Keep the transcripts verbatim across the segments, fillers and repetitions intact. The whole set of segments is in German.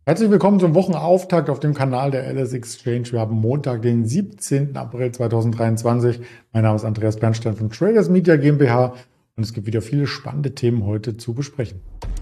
Herzlich willkommen zum Wochenauftakt auf dem Kanal der L S Exchange. Wir haben Montag, den siebzehnten April zweitausenddreiundzwanzig. Mein Name ist Andreas Bernstein von Traders Media GmbH und es gibt wieder viele spannende Themen heute zu besprechen.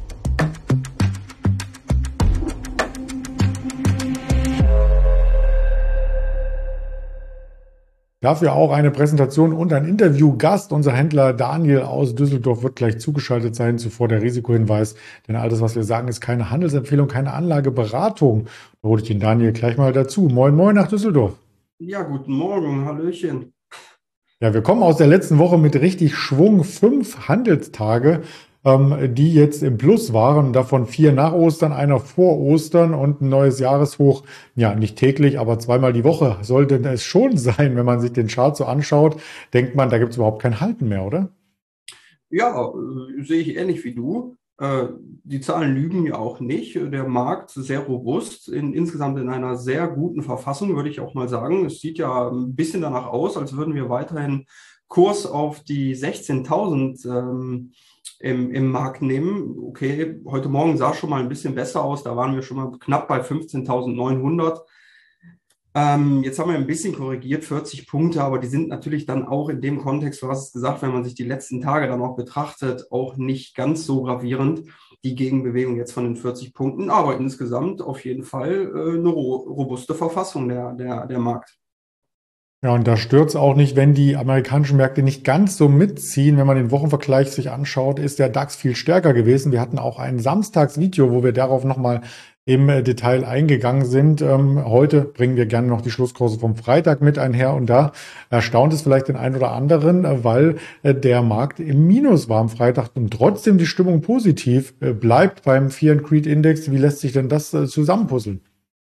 Dafür auch eine Präsentation und ein Interviewgast. Unser Händler Daniel aus Düsseldorf wird gleich zugeschaltet sein. Zuvor der Risikohinweis, denn alles, was wir sagen, ist keine Handelsempfehlung, keine Anlageberatung. Da hole ich den Daniel gleich mal dazu. Moin, moin nach Düsseldorf. Ja, guten Morgen, Hallöchen. Ja, wir kommen aus der letzten Woche mit richtig Schwung. Fünf Handelstage, ähm, die jetzt im Plus waren. Davon vier nach Ostern, einer vor Ostern und ein neues Jahreshoch. Ja, nicht täglich, aber zweimal die Woche sollte es schon sein. Wenn man sich den Chart so anschaut, denkt man, da gibt es überhaupt kein Halten mehr, oder? Ja, äh, sehe ich ähnlich wie du. Äh, die Zahlen lügen ja auch nicht. Der Markt ist sehr robust, in, insgesamt in einer sehr guten Verfassung, würde ich auch mal sagen. Es sieht ja ein bisschen danach aus, als würden wir weiterhin Kurs auf die sechzehntausend ähm, im, im Markt nehmen. Okay, heute Morgen sah schon mal ein bisschen besser aus. Da waren wir schon mal knapp bei fünfzehntausendneunhundert. Ähm, jetzt haben wir ein bisschen korrigiert, vierzig Punkte, aber die sind natürlich dann auch in dem Kontext, du hast es gesagt, wenn man sich die letzten Tage dann auch betrachtet, auch nicht ganz so gravierend, die Gegenbewegung jetzt von den vierzig Punkten, aber insgesamt auf jeden Fall äh, eine ro robuste Verfassung der, der, der Markt. Ja, und da stört's auch nicht, wenn die amerikanischen Märkte nicht ganz so mitziehen. Wenn man den Wochenvergleich sich anschaut, ist der DAX viel stärker gewesen. Wir hatten auch ein Samstagsvideo, wo wir darauf nochmal im äh, Detail eingegangen sind. Ähm, heute bringen wir gerne noch die Schlusskurse vom Freitag mit einher. Und da erstaunt es vielleicht den einen oder anderen, äh, weil äh, der Markt im Minus war am Freitag und trotzdem die Stimmung positiv äh, bleibt beim Fear and Greed Index. Wie lässt sich denn das äh, zusammenpuzzeln?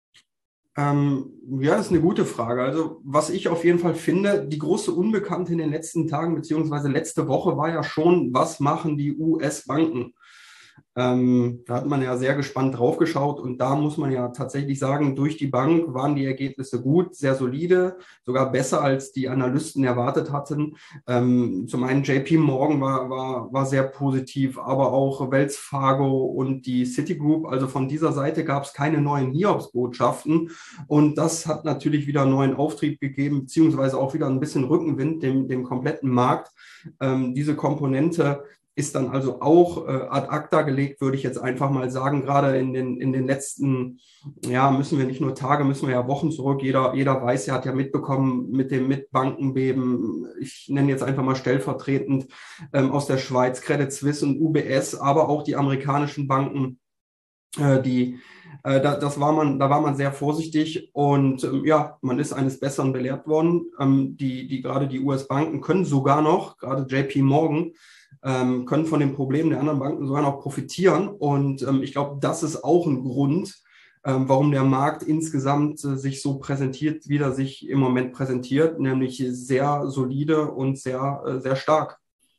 Ähm, ja, das ist eine gute Frage. Also, was ich auf jeden Fall finde, die große Unbekannte in den letzten Tagen beziehungsweise letzte Woche war ja schon, was machen die U S-Banken? Ähm, da hat man ja sehr gespannt drauf geschaut und da muss man ja tatsächlich sagen, durch die Bank waren die Ergebnisse gut, sehr solide, sogar besser als die Analysten erwartet hatten. Ähm, zum einen J P Morgan war, war, war sehr positiv, aber auch Wells Fargo und die Citigroup. Also von dieser Seite gab es keine neuen Hiobsbotschaften und das hat natürlich wieder einen neuen Auftrieb gegeben, beziehungsweise auch wieder ein bisschen Rückenwind dem, dem kompletten Markt. Ähm, diese Komponente ist dann also auch äh, ad acta gelegt, würde ich jetzt einfach mal sagen. Gerade in den, in den letzten, ja, müssen wir nicht nur Tage, müssen wir ja Wochen zurück. Jeder, jeder weiß, er hat ja mitbekommen mit dem Mitbankenbeben. Ich nenne jetzt einfach mal stellvertretend ähm, aus der Schweiz Credit Suisse und U B S, aber auch die amerikanischen Banken, äh, die äh, da, das war man, da war man sehr vorsichtig und ähm, ja, man ist eines Besseren belehrt worden. Ähm, die, die, gerade die U S-Banken können sogar noch, gerade J P Morgan, ähm, können von den Problemen der anderen Banken sogar noch profitieren. Und ähm, ich glaube, das ist auch ein Grund, ähm, warum der Markt insgesamt äh, sich so präsentiert, wie er sich im Moment präsentiert, nämlich sehr solide und sehr, äh, sehr stark.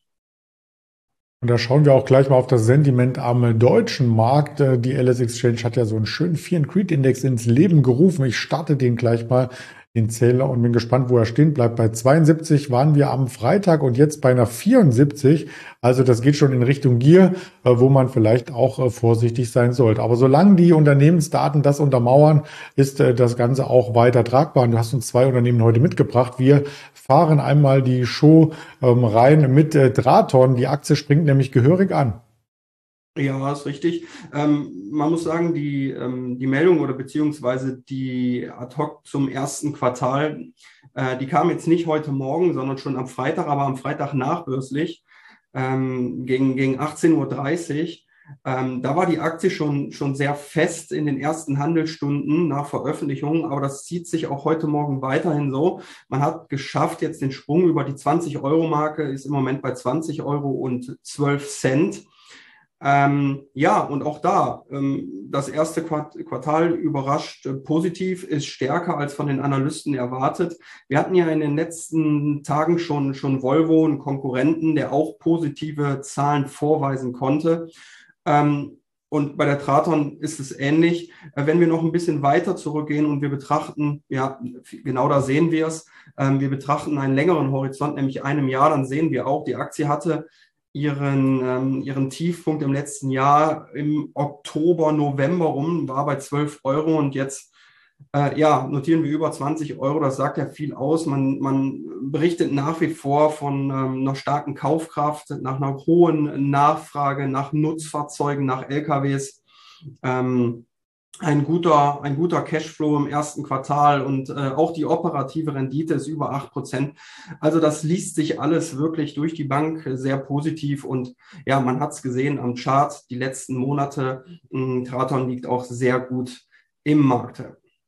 Und da schauen wir auch gleich mal auf das Sentiment am deutschen Markt. Äh, Die L S Exchange hat ja so einen schönen Fear and Greed Index ins Leben gerufen. Ich starte den gleich mal, den Zähler, und bin gespannt, wo er stehen bleibt. Bei zweiundsiebzig waren wir am Freitag und jetzt bei einer vierundsiebzig. Also das geht schon in Richtung Gier, äh, wo man vielleicht auch äh, vorsichtig sein sollte. Aber solange die Unternehmensdaten das untermauern, ist äh, das Ganze auch weiter tragbar. Und du hast uns zwei Unternehmen heute mitgebracht. Wir fahren einmal die Show ähm, rein mit äh, Draton. Die Aktie springt nämlich gehörig an. Ja, ist richtig. Ähm, man muss sagen, die, ähm, die Meldung oder beziehungsweise die ad hoc zum ersten Quartal, äh, die kam jetzt nicht heute Morgen, sondern schon am Freitag, aber am Freitag nachbörslich, ähm, gegen, gegen achtzehn Uhr dreißig. Ähm, da war die Aktie schon, schon sehr fest in den ersten Handelsstunden nach Veröffentlichung, aber das zieht sich auch heute Morgen weiterhin so. Man hat geschafft, jetzt den Sprung über die zwanzig-Euro-Marke, ist im Moment bei zwanzig Euro und zwölf Cent. Ähm, ja, und auch da, ähm, das erste Quart Quartal überrascht äh, positiv, ist stärker als von den Analysten erwartet. Wir hatten ja in den letzten Tagen schon, schon Volvo, einen Konkurrenten, der auch positive Zahlen vorweisen konnte. Ähm, und bei der Traton ist es ähnlich. Äh, wenn wir noch ein bisschen weiter zurückgehen und wir betrachten, ja, genau da sehen wir es, ähm, wir betrachten einen längeren Horizont, nämlich einem Jahr, dann sehen wir auch, die Aktie hatte ihren, ähm, ihren Tiefpunkt im letzten Jahr im Oktober, November rum, war bei zwölf Euro und jetzt äh, ja, notieren wir über zwanzig Euro. Das sagt ja viel aus. Man, man berichtet nach wie vor von ähm, einer starken Kaufkraft, nach einer hohen Nachfrage, nach Nutzfahrzeugen, nach L K Ws. Ähm, ein guter, ein guter Cashflow im ersten Quartal und äh, auch die operative Rendite ist über acht Prozent. Also das liest sich alles wirklich durch die Bank sehr positiv und ja, man hat es gesehen am Chart, die letzten Monate. Mh, Traton liegt auch sehr gut im Markt.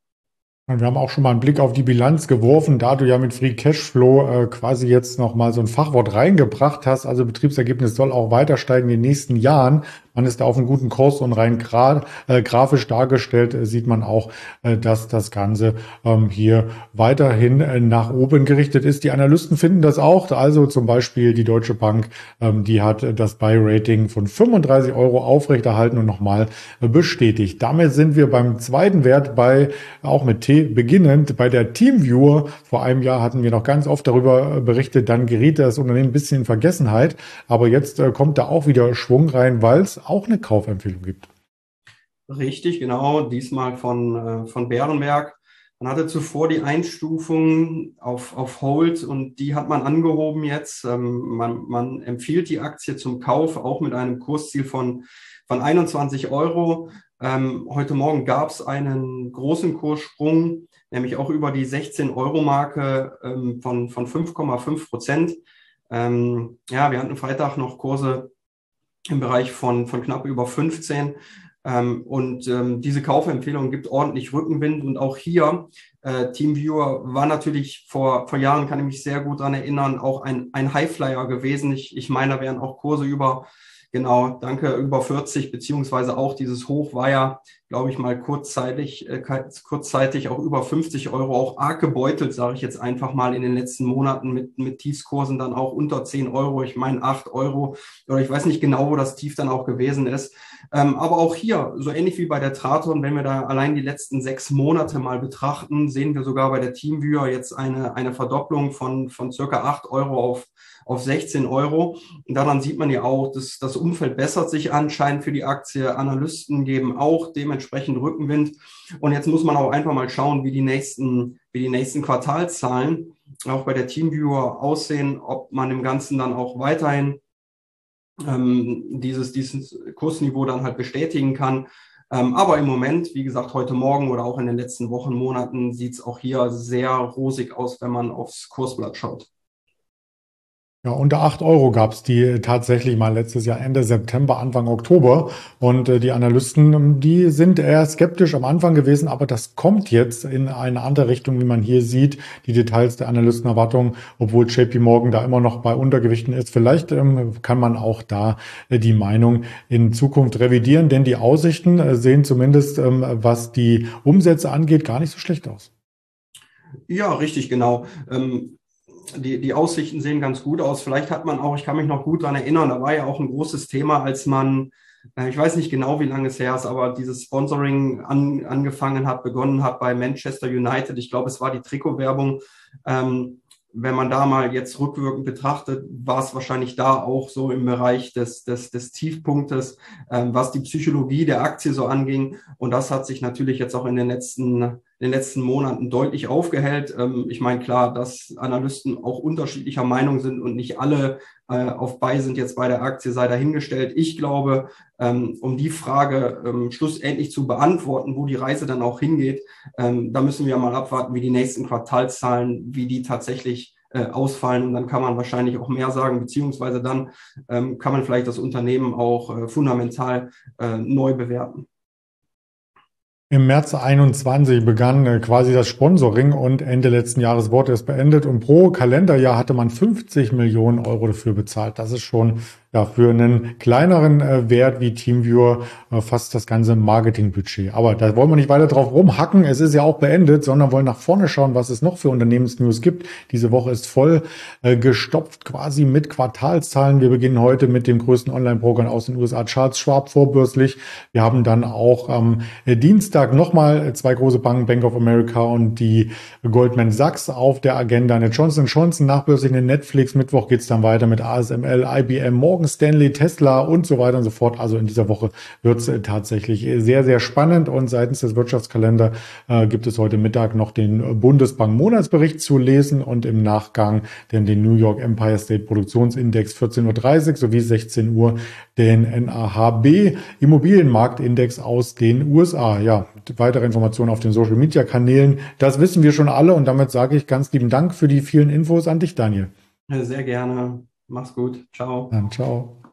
Und wir haben auch schon mal einen Blick auf die Bilanz geworfen, da du ja mit Free Cashflow äh, quasi jetzt noch mal so ein Fachwort reingebracht hast. Also Betriebsergebnis soll auch weiter steigen in den nächsten Jahren. Man ist da auf einem guten Kurs und rein gra äh, grafisch dargestellt äh, sieht man auch, äh, dass das Ganze ähm, hier weiterhin äh, nach oben gerichtet ist. Die Analysten finden das auch. Also zum Beispiel die Deutsche Bank, ähm, die hat äh, das Buy-Rating von fünfunddreißig Euro aufrechterhalten und nochmal äh, bestätigt. Damit sind wir beim zweiten Wert bei, auch mit T beginnend, bei der TeamViewer. Vor einem Jahr hatten wir noch ganz oft darüber berichtet, dann geriet das Unternehmen ein bisschen in Vergessenheit. Aber jetzt äh, kommt da auch wieder Schwung rein, weil es auch eine Kaufempfehlung gibt. Richtig, genau, diesmal von, äh, von Bärenberg. Man hatte zuvor die Einstufung auf, auf Hold und die hat man angehoben jetzt. Ähm, man, man empfiehlt die Aktie zum Kauf, auch mit einem Kursziel von, von einundzwanzig Euro. Ähm, heute Morgen gab es einen großen Kurssprung, nämlich auch über die sechzehn-Euro-Marke ähm, von, von fünf Komma fünf Prozent. Ähm, ja, wir hatten Freitag noch Kurse im Bereich von, von knapp über fünfzehn. Ähm, und ähm, diese Kaufempfehlung gibt ordentlich Rückenwind. Und auch hier, äh, TeamViewer war natürlich vor, vor Jahren, kann ich mich sehr gut daran erinnern, auch ein, ein Highflyer gewesen. Ich, ich meine, da wären auch Kurse über, genau, danke, über vierzig, beziehungsweise auch dieses Hoch war ja, glaube ich mal, kurzzeitig, äh, kurzzeitig auch über fünfzig Euro, auch arg gebeutelt, sage ich jetzt einfach mal, in den letzten Monaten mit, mit Tiefskursen dann auch unter zehn Euro, ich meine acht Euro, oder ich weiß nicht genau, wo das Tief dann auch gewesen ist. Ähm, aber auch hier, so ähnlich wie bei der Traton, wenn wir da allein die letzten sechs Monate mal betrachten, sehen wir sogar bei der TeamViewer jetzt eine, eine Verdopplung von, von circa acht Euro auf auf sechzehn Euro. Und daran sieht man ja auch, dass das Umfeld bessert sich anscheinend für die Aktie. Analysten geben auch dementsprechend Rückenwind. Und jetzt muss man auch einfach mal schauen, wie die nächsten, wie die nächsten Quartalszahlen auch bei der TeamViewer aussehen, ob man im Ganzen dann auch weiterhin ähm, dieses, dieses Kursniveau dann halt bestätigen kann. Ähm, aber im Moment, wie gesagt, heute Morgen oder auch in den letzten Wochen, Monaten sieht es auch hier sehr rosig aus, wenn man aufs Kursblatt schaut. Ja, unter acht Euro gab es die tatsächlich mal letztes Jahr Ende September, Anfang Oktober. Und äh, die Analysten, die sind eher skeptisch am Anfang gewesen, aber das kommt jetzt in eine andere Richtung, wie man hier sieht. Die Details der Analystenerwartungen, obwohl J P Morgan da immer noch bei Untergewichten ist. Vielleicht ähm, kann man auch da äh, die Meinung in Zukunft revidieren, denn die Aussichten äh, sehen zumindest, ähm, was die Umsätze angeht, gar nicht so schlecht aus. Ja, richtig, genau. Ähm Die, die Aussichten sehen ganz gut aus. Vielleicht hat man auch, ich kann mich noch gut daran erinnern, da war ja auch ein großes Thema, als man, äh, ich weiß nicht genau, wie lange es her ist, aber dieses Sponsoring an, angefangen hat, begonnen hat bei Manchester United. Ich glaube, es war die Trikotwerbung. Ähm, wenn man da mal jetzt rückwirkend betrachtet, war es wahrscheinlich da auch so im Bereich des, des, des Tiefpunktes, ähm, was die Psychologie der Aktie so anging. Und das hat sich natürlich jetzt auch in den letzten in den letzten Monaten deutlich aufgehellt. Ähm, ich meine, klar, dass Analysten auch unterschiedlicher Meinung sind und nicht alle äh, auf Buy sind jetzt bei der Aktie, sei dahingestellt. Ich glaube, ähm, um die Frage ähm, schlussendlich zu beantworten, wo die Reise dann auch hingeht, ähm, da müssen wir mal abwarten, wie die nächsten Quartalszahlen, wie die tatsächlich äh, ausfallen. Und dann kann man wahrscheinlich auch mehr sagen, beziehungsweise dann ähm, kann man vielleicht das Unternehmen auch äh, fundamental äh, neu bewerten. Im März einundzwanzig begann äh, quasi das Sponsoring und Ende letzten Jahres wurde es beendet und pro Kalenderjahr hatte man fünfzig Millionen Euro dafür bezahlt. Das ist schon ja für einen kleineren äh, Wert wie TeamViewer äh, fast das ganze Marketingbudget. Aber da wollen wir nicht weiter drauf rumhacken. Es ist ja auch beendet, sondern wollen nach vorne schauen, was es noch für Unternehmensnews gibt. Diese Woche ist voll äh, gestopft quasi mit Quartalszahlen. Wir beginnen heute mit dem größten Online-Broker aus den U S A, Charles Schwab, vorbörslich. Wir haben dann auch am äh, Dienstag nochmal zwei große Banken, Bank of America und die Goldman Sachs auf der Agenda. Eine Johnson und Johnson nachbörslich, eine Netflix. Mittwoch geht's dann weiter mit A S M L, I B M, Morgan Morgan Stanley, Tesla und so weiter und so fort. Also in dieser Woche wird es tatsächlich sehr, sehr spannend. Und seitens des Wirtschaftskalender äh, gibt es heute Mittag noch den Bundesbank-Monatsbericht zu lesen und im Nachgang den, den New York Empire State Produktionsindex vierzehn Uhr dreißig sowie sechzehn Uhr den N A H B Immobilienmarktindex aus den U S A. Ja, weitere Informationen auf den Social Media Kanälen. Das wissen wir schon alle und damit sage ich ganz lieben Dank für die vielen Infos an dich, Daniel. Sehr gerne. Mach's gut. Ciao. Dann ciao.